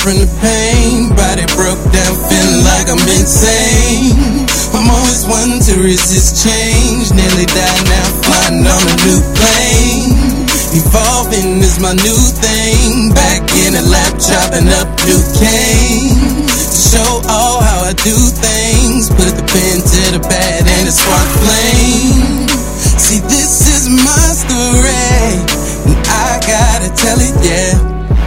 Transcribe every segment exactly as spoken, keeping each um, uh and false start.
from the pain. Body broke down, feeling like I'm insane. I'm always one to resist change. Nearly died now, flying on a new plane. Evolving is my new thing. Back in the lab, chopping up new cane. To show all how I do things. Put the pen to the pad and the spark flame. See, this is my story, and I gotta tell it, yeah.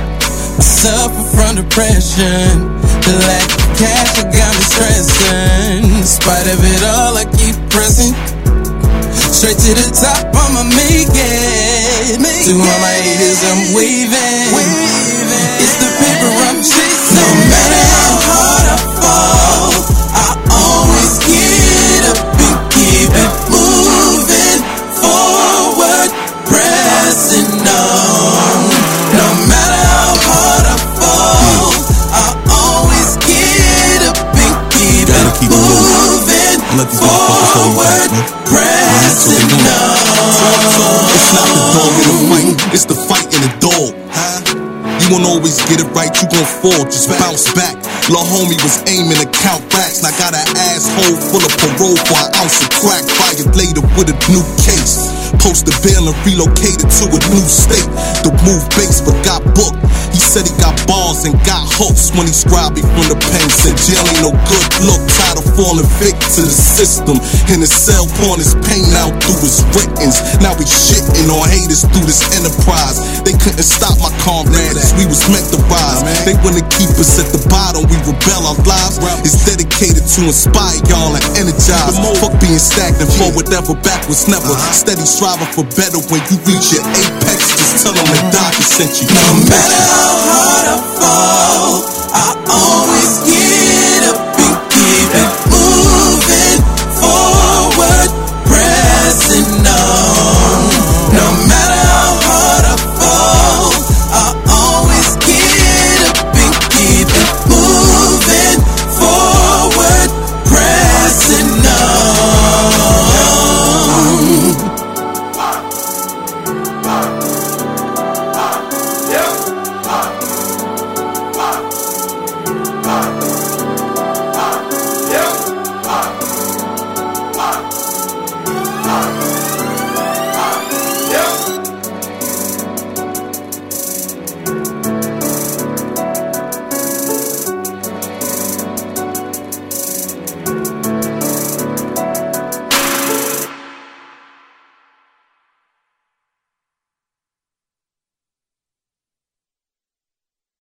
I suffer from depression. The lack of cash, I got me stressing. In spite of it all, I keep pressing. Straight to the top, I'ma make it. Make to all my haters, I'm waving. waving. It's the paper I'm chasing. No matter how hard I fall, I always get up and keep it moving forward, pressing on. No matter how hard I fall, I always get up and keep it moving forward, pressing on. It's not the dog in the fight, it's the fight in the dog. You won't always get it right, you gon' fall, just bounce back. Lil' homie was aiming to count racks, and I got an asshole full of parole for an ounce of crack. Fired later with a new case. Posted bail and relocated to a new state. The move base but got booked. He said he got bars and got hooks when he scribed me from the pen. Said jail ain't no good look, tired of falling victim to the system. In his cell, pouring his pain out through his writings. Now we shitting on haters through this enterprise. They couldn't stop my comrades, we was meant to rise. They wanna keep us at the bottom, we rebel. Our lives is dedicated to inspire y'all and energize. Fuck being stagnant, forward ever, backwards never. Steady striving for better. When you reach your apex, just tell them the doctor sent you. No matter how hard I fall, I always get